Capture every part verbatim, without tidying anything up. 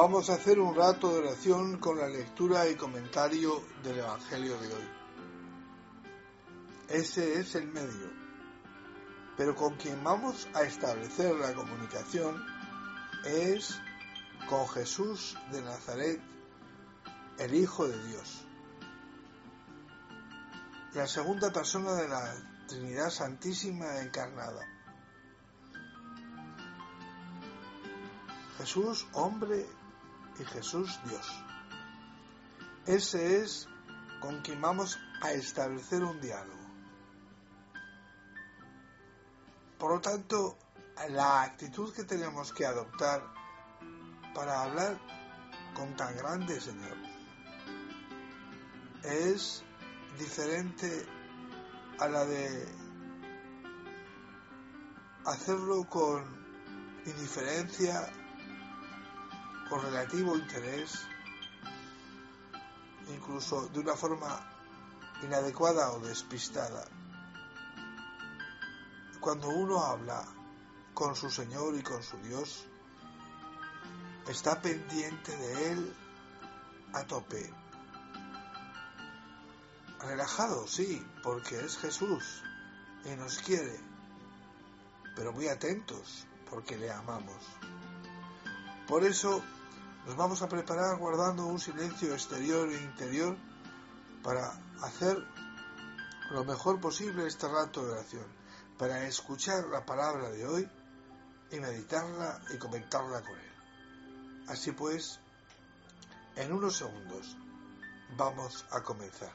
Vamos a hacer un rato de oración con la lectura y comentario del Evangelio de hoy. Ese es el medio, pero con quien vamos a establecer la comunicación es con Jesús de Nazaret, el Hijo de Dios, la segunda persona de la Trinidad Santísima encarnada. Jesús hombre y Jesús Dios. Ese es con quien vamos a establecer un diálogo. Por lo tanto, la actitud que tenemos que adoptar para hablar con tan grande Señor es diferente a la de hacerlo con indiferencia, con relativo interés, incluso de una forma inadecuada o despistada. Cuando uno habla con su Señor y con su Dios, está pendiente de Él a tope. Relajado, sí, porque es Jesús y nos quiere, pero muy atentos porque le amamos. Por eso nos vamos a preparar guardando un silencio exterior e interior para hacer lo mejor posible este rato de oración, para escuchar la palabra de hoy y meditarla y comentarla con Él. Así pues, en unos segundos vamos a comenzar.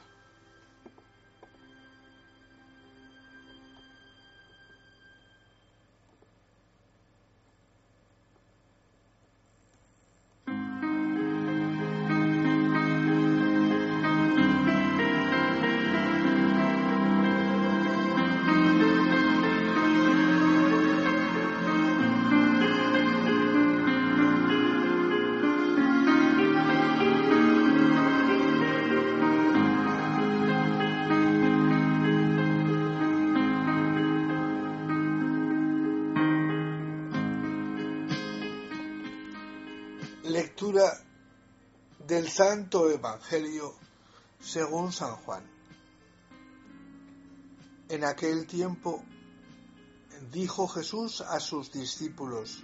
Lectura del Santo Evangelio según San Juan. En aquel tiempo dijo Jesús a sus discípulos: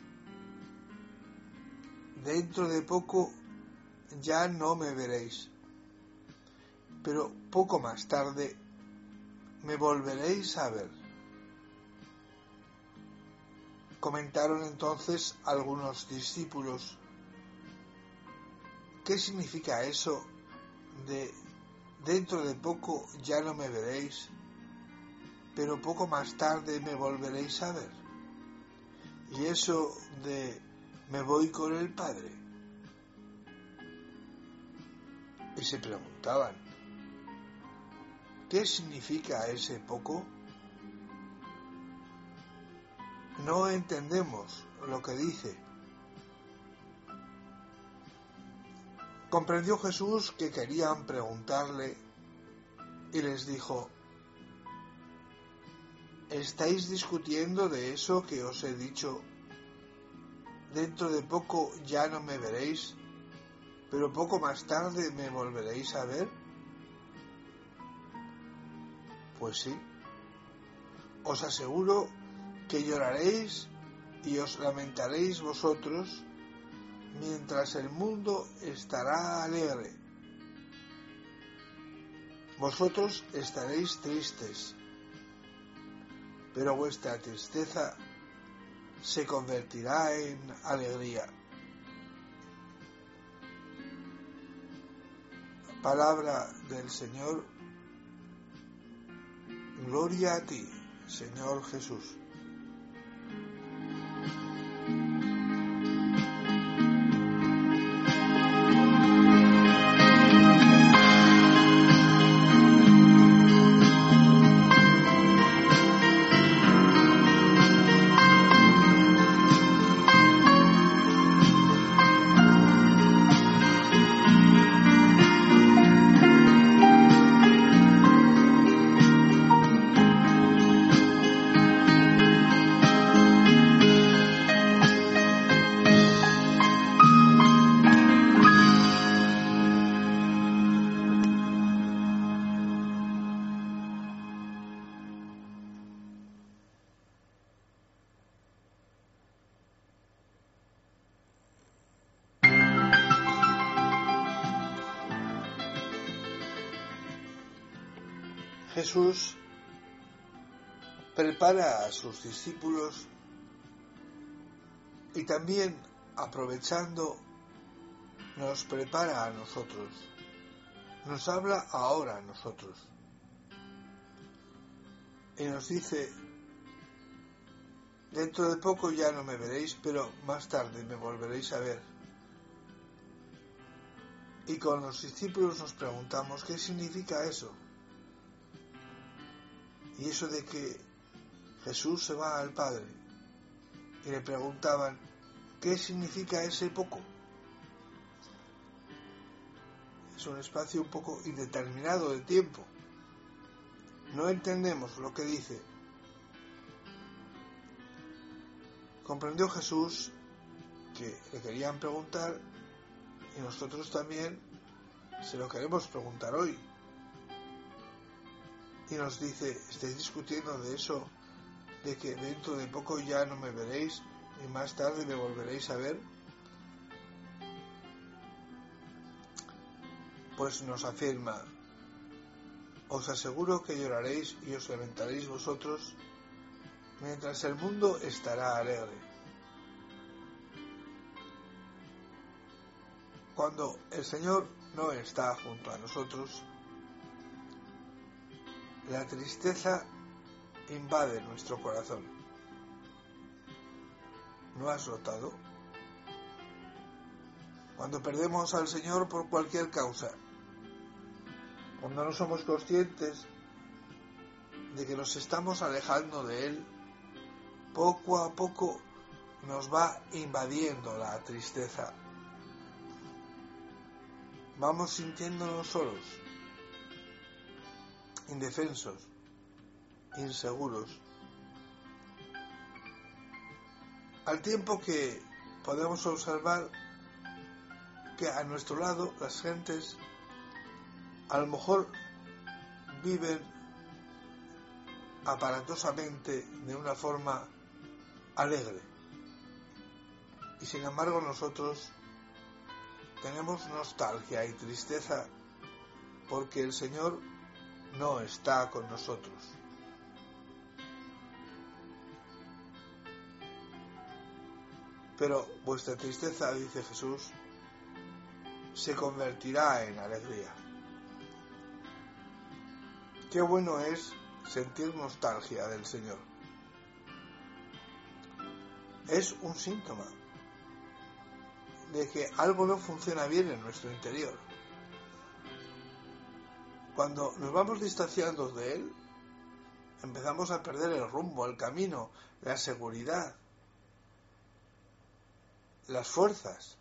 dentro de poco ya no me veréis, pero poco más tarde me volveréis a ver. Comentaron entonces algunos discípulos: ¿qué significa eso de dentro de poco ya no me veréis, pero poco más tarde me volveréis a ver? Y eso de me voy con el Padre. Y se preguntaban: ¿qué significa ese poco? No entendemos lo que dice. Comprendió Jesús que querían preguntarle y les dijo: ¿estáis discutiendo de eso que os he dicho? Dentro de poco ya no me veréis, pero poco más tarde me volveréis a ver. Pues sí, os aseguro que lloraréis y os lamentaréis vosotros, mientras el mundo estará alegre. Vosotros estaréis tristes, pero vuestra tristeza se convertirá en alegría. Palabra del Señor. Gloria a ti, Señor Jesús. Jesús prepara a sus discípulos y también, aprovechando, nos prepara a nosotros. Nos habla ahora a nosotros. Y nos dice: dentro de poco ya no me veréis, pero más tarde me volveréis a ver. Y con los discípulos nos preguntamos: ¿qué significa eso? Y eso de que Jesús se va al Padre. Y le preguntaban: ¿qué significa ese poco? Es un espacio un poco indeterminado de tiempo. No entendemos lo que dice. Comprendió Jesús que le querían preguntar, y nosotros también se lo queremos preguntar hoy. Y nos dice: estáis discutiendo de eso, de que dentro de poco ya no me veréis y más tarde me volveréis a ver. Pues nos afirma: os aseguro que lloraréis y os lamentaréis vosotros, mientras el mundo estará alegre. Cuando el Señor no está junto a nosotros, la tristeza invade nuestro corazón. ¿No has notado? Cuando perdemos al Señor por cualquier causa, cuando no somos conscientes de que nos estamos alejando de Él, poco a poco nos va invadiendo la tristeza. Vamos sintiéndonos solos, indefensos, inseguros. Al tiempo que podemos observar que a nuestro lado las gentes a lo mejor viven aparatosamente de una forma alegre, y sin embargo nosotros tenemos nostalgia y tristeza porque el Señor no está con nosotros. Pero vuestra tristeza, dice Jesús, se convertirá en alegría. Qué bueno es sentir nostalgia del Señor. Es un síntoma de que algo no funciona bien en nuestro interior. Cuando nos vamos distanciando de Él, empezamos a perder el rumbo, el camino, la seguridad, las fuerzas.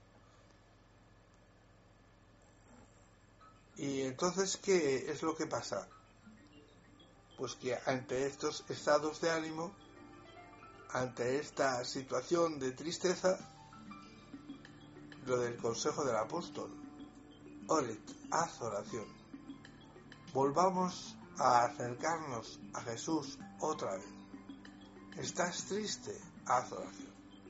Y entonces, ¿qué es lo que pasa? Pues que ante estos estados de ánimo, ante esta situación de tristeza, lo del consejo del apóstol: oret, haz oración. Volvamos a acercarnos a Jesús otra vez. ¿Estás triste? Haz oración.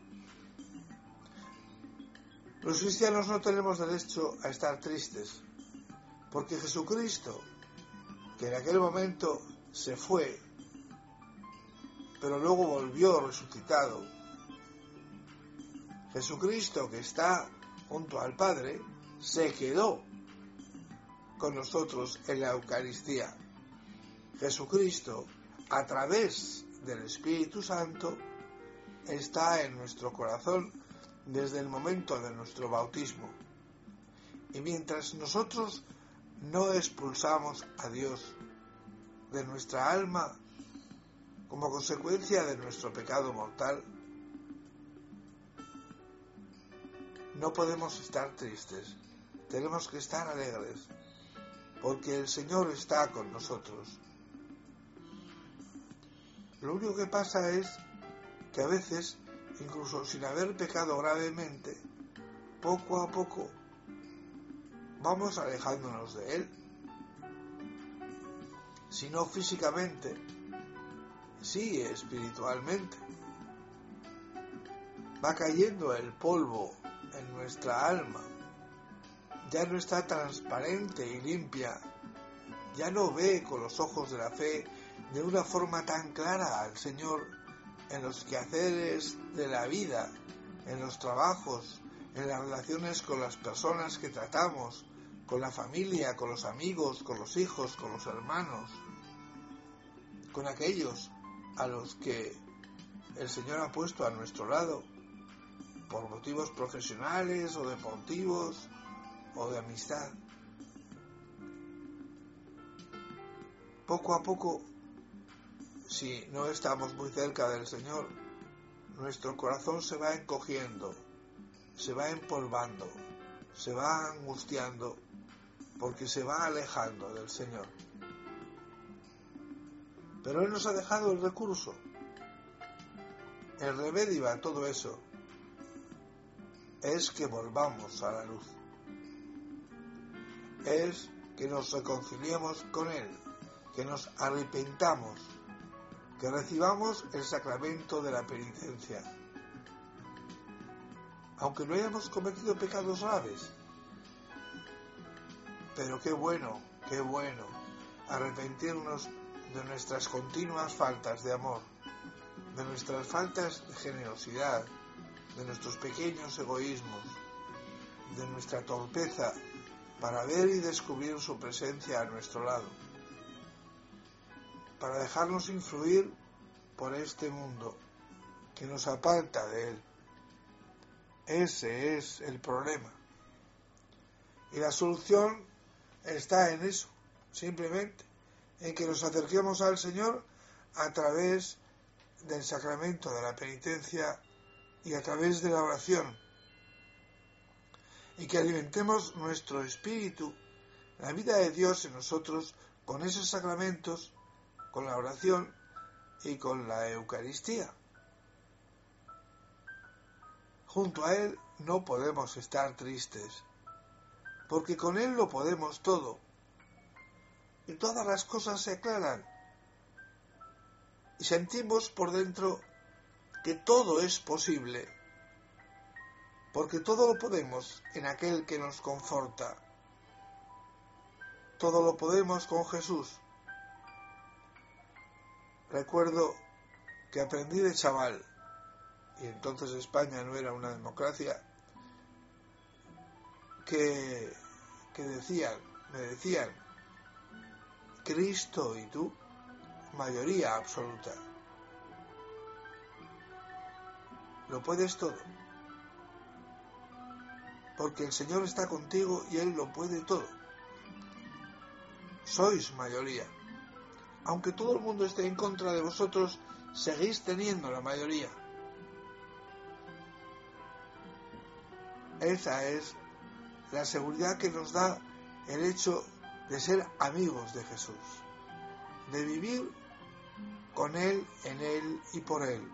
Los cristianos no tenemos derecho a estar tristes, porque Jesucristo, que en aquel momento se fue, pero luego volvió resucitado, Jesucristo, que está junto al Padre, se quedó con nosotros en la Eucaristía. Jesucristo, a través del Espíritu Santo, está en nuestro corazón desde el momento de nuestro bautismo. Y mientras nosotros no expulsamos a Dios de nuestra alma como consecuencia de nuestro pecado mortal, no podemos estar tristes, tenemos que estar alegres, porque el Señor está con nosotros. Lo único que pasa es que a veces, incluso sin haber pecado gravemente, poco a poco vamos alejándonos de Él. Si no físicamente, sí espiritualmente. Va cayendo el polvo en nuestra alma. Ya no está transparente y limpia ya no ve con los ojos de la fe de una forma tan clara al Señor en los quehaceres de la vida, en los trabajos, en las relaciones con las personas que tratamos, con la familia, con los amigos, con los hijos, con los hermanos, con aquellos a los que el Señor ha puesto a nuestro lado por motivos profesionales o deportivos o de amistad. Poco a poco, si no estamos muy cerca del Señor, nuestro corazón se va encogiendo, se va empolvando, se va angustiando, porque se va alejando del Señor. Pero Él nos ha dejado el recurso, el remedio a todo eso, es que volvamos a la luz, es que nos reconciliemos con Él, que nos arrepentamos, que recibamos el sacramento de la penitencia, aunque no hayamos cometido pecados graves. Pero qué bueno, qué bueno arrepentirnos de nuestras continuas faltas de amor, de nuestras faltas de generosidad, de nuestros pequeños egoísmos, de nuestra torpeza para ver y descubrir su presencia a nuestro lado, para dejarnos influir por este mundo que nos aparta de Él. Ese es el problema. Y la solución está en eso, simplemente, en que nos acerquemos al Señor a través del sacramento de la penitencia y a través de la oración, y que alimentemos nuestro espíritu, la vida de Dios en nosotros, con esos sacramentos, con la oración y con la Eucaristía. Junto a Él no podemos estar tristes, porque con Él lo podemos todo, y todas las cosas se aclaran, y sentimos por dentro que todo es posible, porque todo lo podemos en aquel que nos conforta, todo lo podemos con Jesús. Recuerdo que aprendí de chaval, y entonces España no era una democracia, que, que decían, me decían, Cristo y tú, mayoría absoluta. Lo puedes todo, porque el Señor está contigo y Él lo puede todo. Sois mayoría. Aunque todo el mundo esté en contra de vosotros, seguís teniendo la mayoría. Esa es la seguridad que nos da el hecho de ser amigos de Jesús, de vivir con Él, en Él y por Él.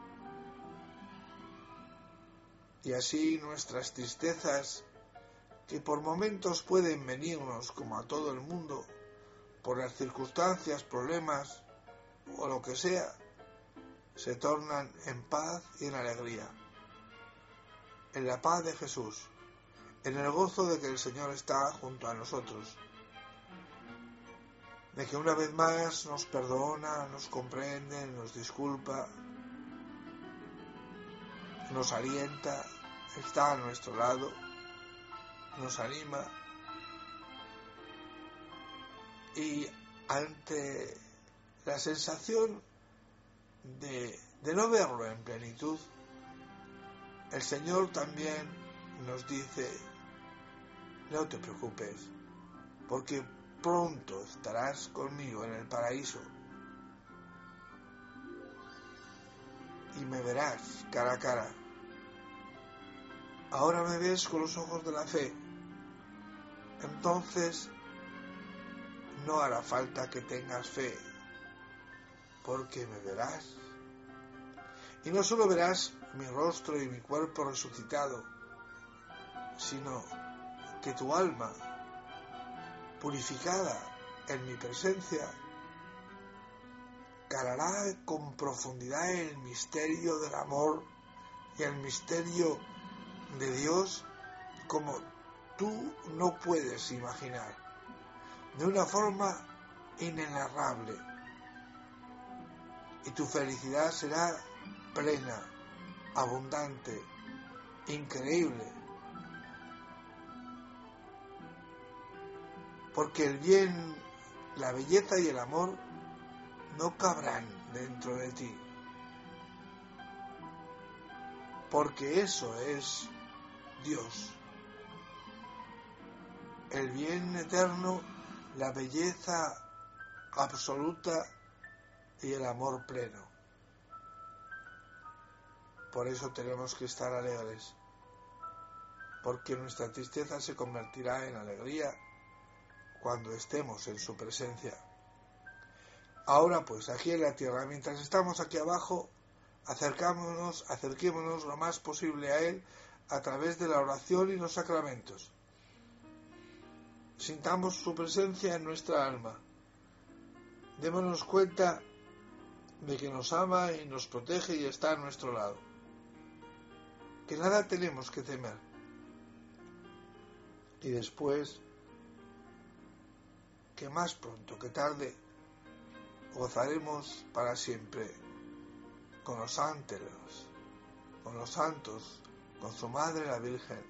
Y así nuestras tristezas, que por momentos pueden venirnos como a todo el mundo, por las circunstancias, problemas o lo que sea, se tornan en paz y en alegría, en la paz de Jesús, en el gozo de que el Señor está junto a nosotros, de que una vez más nos perdona, nos comprende, nos disculpa, nos alienta, está a nuestro lado, nos anima, y ante la sensación de, de no verlo en plenitud, el Señor también nos dice, no te preocupes, porque pronto estarás conmigo en el paraíso y me verás cara a cara. Ahora me ves con los ojos de la fe, entonces no hará falta que tengas fe, porque me verás. Y no solo verás mi rostro y mi cuerpo resucitado, sino que tu alma, purificada en mi presencia, calará con profundidad el misterio del amor y el misterio de Dios como tú no puedes imaginar, de una forma inenarrable y tu felicidad será plena, abundante, increíble, porque el bien, la belleza y el amor no cabrán dentro de ti, porque eso es Dios, el bien eterno, la belleza absoluta y el amor pleno. Por eso tenemos que estar alegres, porque nuestra tristeza se convertirá en alegría cuando estemos en su presencia. Ahora pues, aquí en la tierra, mientras estamos aquí abajo, acercémonos, acerquémonos lo más posible a Él a través de la oración y los sacramentos. Sintamos su presencia en nuestra alma. Démonos cuenta de que nos ama y nos protege y está a nuestro lado. Que nada tenemos que temer. Y después, que más pronto que tarde, gozaremos para siempre con los ángeles, con los santos, con su Madre la Virgen,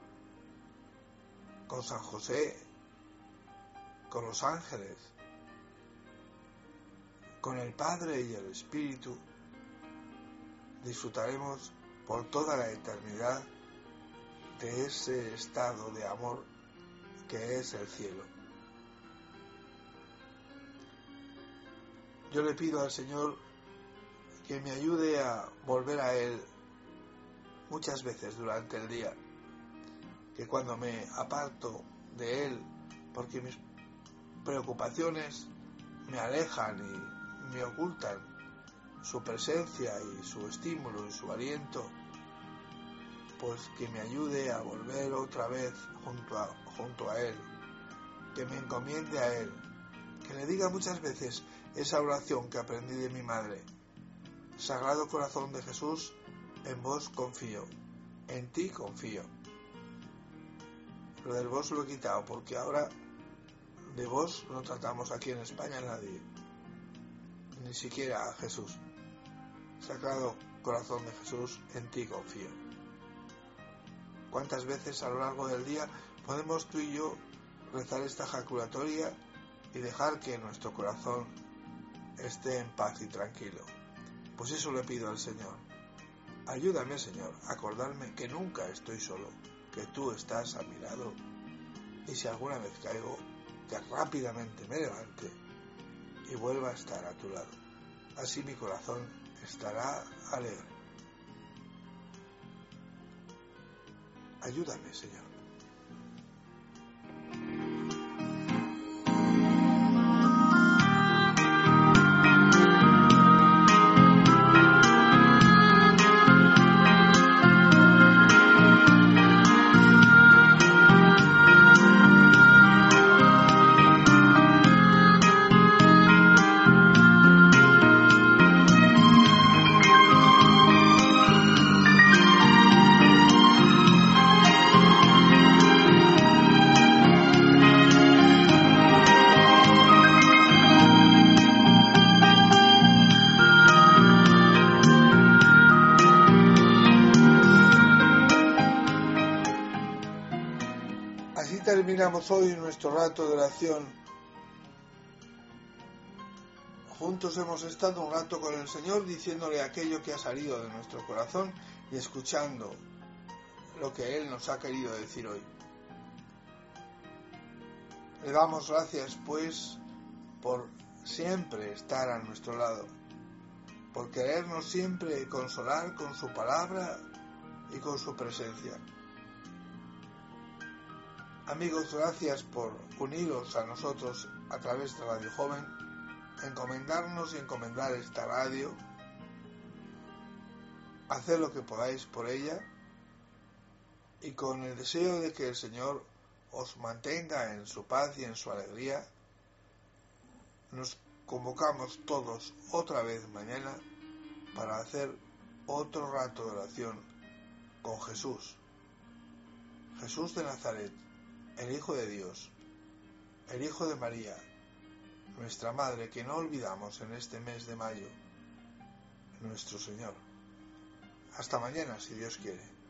con San José, con los ángeles, con el Padre y el Espíritu. Disfrutaremos por toda la eternidad de ese estado de amor que es el cielo. Yo le pido al Señor que me ayude a volver a Él muchas veces durante el día, que cuando me aparto de Él, porque mis preocupaciones me alejan y me ocultan su presencia y su estímulo y su aliento, pues que me ayude a volver otra vez junto a, junto a Él, que me encomiende a Él, que le diga muchas veces esa oración que aprendí de mi madre: Sagrado Corazón de Jesús, en vos confío, en ti confío. Lo del vos lo he quitado porque ahora de vos no tratamos aquí en España a nadie, ni siquiera a Jesús. Sagrado Corazón de Jesús, en ti confío. ¿Cuántas veces a lo largo del día podemos tú y yo rezar esta ejaculatoria y dejar que nuestro corazón esté en paz y tranquilo? Pues eso le pido al Señor. Ayúdame, Señor, a acordarme que nunca estoy solo, que tú estás a mi lado, y si alguna vez caigo, que rápidamente me levante y vuelva a estar a tu lado. Así mi corazón estará alegre. Ayúdame, Señor. Terminamos hoy nuestro rato de oración. Juntos hemos estado un rato con el Señor diciéndole aquello que ha salido de nuestro corazón y escuchando lo que Él nos ha querido decir hoy. Le damos gracias, pues, por siempre estar a nuestro lado, por querernos siempre consolar con su palabra y con su presencia. Amigos, gracias por uniros a nosotros a través de Radio Joven, encomendarnos y encomendar esta radio, hacer lo que podáis por ella y con el deseo de que el Señor os mantenga en su paz y en su alegría, nos convocamos todos otra vez mañana para hacer otro rato de oración con Jesús, Jesús de Nazaret, el Hijo de Dios, el Hijo de María, nuestra Madre, que no olvidamos en este mes de mayo, nuestro Señor. Hasta mañana, si Dios quiere.